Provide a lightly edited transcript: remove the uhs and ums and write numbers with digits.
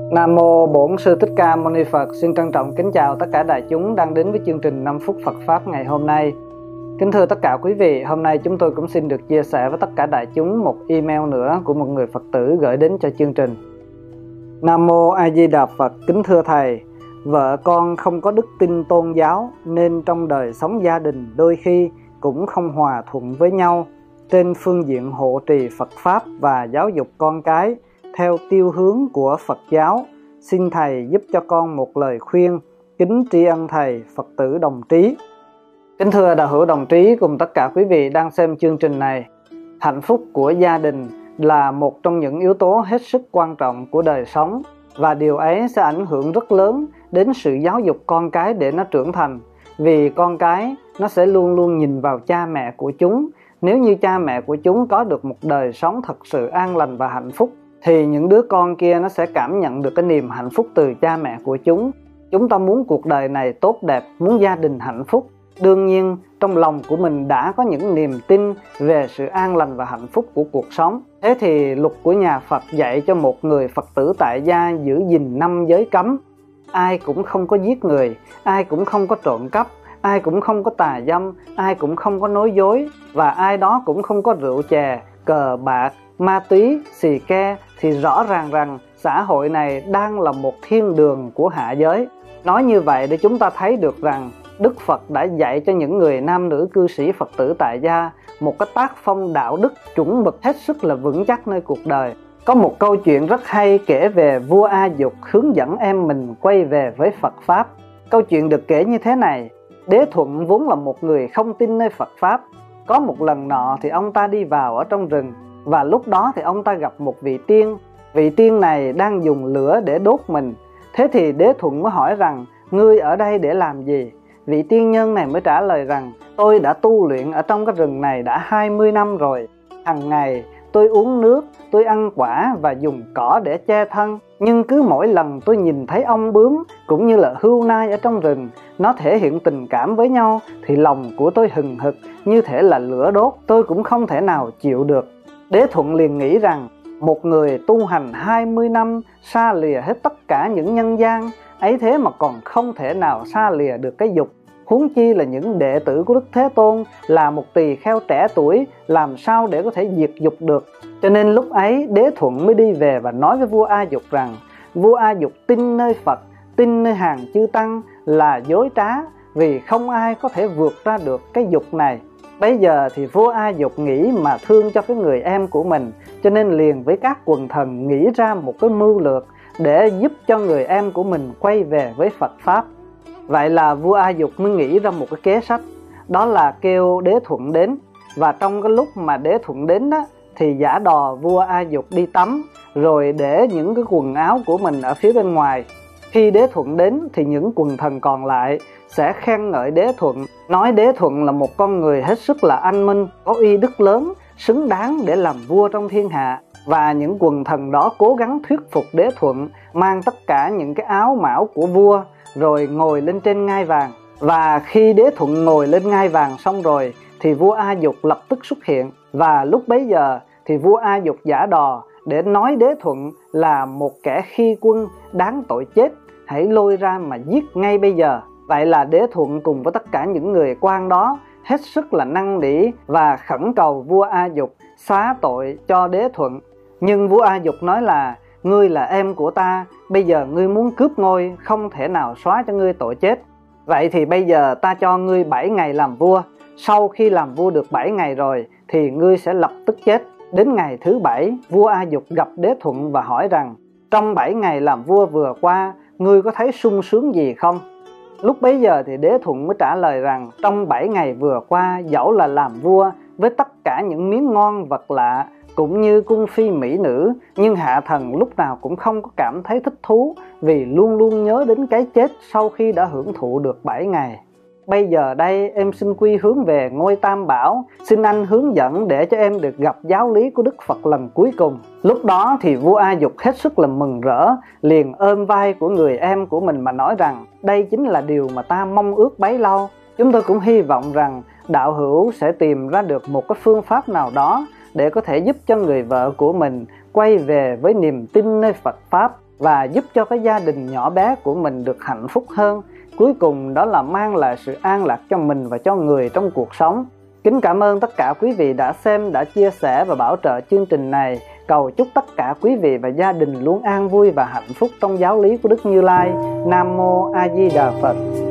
Nam mô Bổn Sư Thích Ca Mâu Ni Phật. Xin trân trọng kính chào tất cả đại chúng đang đến với chương trình 5 phút Phật Pháp ngày hôm nay. Kính thưa tất cả quý vị, hôm nay chúng tôi cũng xin được chia sẻ với tất cả đại chúng một email nữa của một người Phật tử gửi đến cho chương trình. Nam mô A Di Đà Phật. Kính thưa Thầy, vợ con không có đức tin tôn giáo nên trong đời sống gia đình đôi khi cũng không hòa thuận với nhau trên phương diện hộ trì Phật Pháp và giáo dục con cái theo tiêu hướng của Phật giáo. Xin Thầy giúp cho con một lời khuyên. Kính tri ân Thầy. Phật tử Đồng Trí. Kính thưa đạo hữu Đồng Trí cùng tất cả quý vị đang xem chương trình này, hạnh phúc của gia đình là một trong những yếu tố hết sức quan trọng của đời sống, và điều ấy sẽ ảnh hưởng rất lớn đến sự giáo dục con cái để nó trưởng thành. Vì con cái nó sẽ luôn luôn nhìn vào cha mẹ của chúng. Nếu như cha mẹ của chúng có được một đời sống thật sự an lành và hạnh phúc, thì những đứa con kia nó sẽ cảm nhận được cái niềm hạnh phúc từ cha mẹ của chúng. Chúng ta muốn cuộc đời này tốt đẹp, muốn gia đình hạnh phúc, đương nhiên trong lòng của mình đã có những niềm tin về sự an lành và hạnh phúc của cuộc sống. Thế thì luật của nhà Phật dạy cho một người Phật tử tại gia giữ gìn 5 giới cấm. Ai cũng không có giết người, ai cũng không có trộm cắp, ai cũng không có tà dâm, ai cũng không có nói dối, và ai đó cũng không có rượu chè, cờ bạc, ma túy, xì ke, thì rõ ràng rằng xã hội này đang là một thiên đường của hạ giới. Nói như vậy để chúng ta thấy được rằng Đức Phật đã dạy cho những người nam nữ cư sĩ Phật tử tại gia một cái tác phong đạo đức chuẩn mực hết sức là vững chắc nơi cuộc đời. Có một câu chuyện rất hay kể về vua A Dục hướng dẫn em mình quay về với Phật Pháp. Câu chuyện được kể như thế này: Đế Thuận vốn là một người không tin nơi Phật Pháp. Có một lần nọ thì ông ta đi vào ở trong rừng, và lúc đó thì ông ta gặp một vị tiên. Vị tiên này đang dùng lửa để đốt mình. Thế thì Đế Thuận mới hỏi rằng: ngươi ở đây để làm gì? Vị tiên nhân này mới trả lời rằng: tôi đã tu luyện ở trong cái rừng này đã 20 năm rồi. Hằng ngày tôi uống nước, tôi ăn quả và dùng cỏ để che thân. Nhưng cứ mỗi lần tôi nhìn thấy ong bướm cũng như là hươu nai ở trong rừng, nó thể hiện tình cảm với nhau, thì lòng của tôi hừng hực như thể là lửa đốt, tôi cũng không thể nào chịu được. Đế Thuận liền nghĩ rằng một người tu hành 20 năm xa lìa hết tất cả những nhân gian, ấy thế mà còn không thể nào xa lìa được cái dục, huống chi là những đệ tử của Đức Thế Tôn là một tỳ kheo trẻ tuổi, làm sao để có thể diệt dục được. Cho nên lúc ấy Đế Thuận mới đi về và nói với vua A Dục rằng: vua A Dục tin nơi Phật, tin nơi hàng chư tăng là dối trá, vì không ai có thể vượt ra được cái dục này. Bây giờ thì vua A Dục nghĩ mà thương cho cái người em của mình, cho nên liền với các quần thần nghĩ ra một cái mưu lược để giúp cho người em của mình quay về với Phật Pháp. Vậy là vua A Dục mới nghĩ ra một cái kế sách, đó là kêu Đế Thuận đến. Và trong cái lúc mà Đế Thuận đến đó, thì giả đò vua A Dục đi tắm, rồi để những cái quần áo của mình ở phía bên ngoài. Khi Đế Thuận đến thì những quần thần còn lại sẽ khen ngợi Đế Thuận, nói Đế Thuận là một con người hết sức là anh minh, có uy đức lớn, xứng đáng để làm vua trong thiên hạ. Và những quần thần đó cố gắng thuyết phục Đế Thuận mang tất cả những cái áo mão của vua rồi ngồi lên trên ngai vàng. Và khi Đế Thuận ngồi lên ngai vàng xong rồi thì vua A Dục lập tức xuất hiện. Và lúc bấy giờ thì vua A Dục giả đò để nói Đế Thuận là một kẻ khi quân đáng tội chết, hãy lôi ra mà giết ngay bây giờ. Vậy là Đế Thuận cùng với tất cả những người quan đó hết sức là năn nỉ và khẩn cầu vua A Dục xóa tội cho Đế Thuận. Nhưng vua A Dục nói là: ngươi là em của ta, bây giờ ngươi muốn cướp ngôi, không thể nào xóa cho ngươi tội chết. Vậy thì bây giờ ta cho ngươi 7 ngày làm vua. Sau khi làm vua được 7 ngày rồi thì ngươi sẽ lập tức chết. Đến ngày thứ 7, vua A Dục gặp Đế Thuận và hỏi rằng: trong 7 ngày làm vua vừa qua, ngươi có thấy sung sướng gì không? Lúc bấy giờ thì Đế Thuận mới trả lời rằng: trong 7 ngày vừa qua, dẫu là làm vua với tất cả những miếng ngon vật lạ cũng như cung phi mỹ nữ, nhưng hạ thần lúc nào cũng không có cảm thấy thích thú, vì luôn luôn nhớ đến cái chết sau khi đã hưởng thụ được 7 ngày. Bây giờ đây em xin quy hướng về ngôi Tam Bảo, xin anh hướng dẫn để cho em được gặp giáo lý của Đức Phật lần cuối cùng. Lúc đó thì vua A Dục hết sức là mừng rỡ, liền ôm vai của người em của mình mà nói rằng: đây chính là điều mà ta mong ước bấy lâu. Chúng tôi cũng hy vọng rằng đạo hữu sẽ tìm ra được một cái phương pháp nào đó để có thể giúp cho người vợ của mình quay về với niềm tin nơi Phật Pháp. và giúp cho cái gia đình nhỏ bé của mình được hạnh phúc hơn. Cuối cùng đó là mang lại sự an lạc cho mình và cho người trong cuộc sống. Kính cảm ơn tất cả quý vị đã xem, đã chia sẻ và bảo trợ chương trình này. Cầu chúc tất cả quý vị và gia đình luôn an vui và hạnh phúc trong giáo lý của Đức Như Lai. Nam Mô A Di Đà Phật.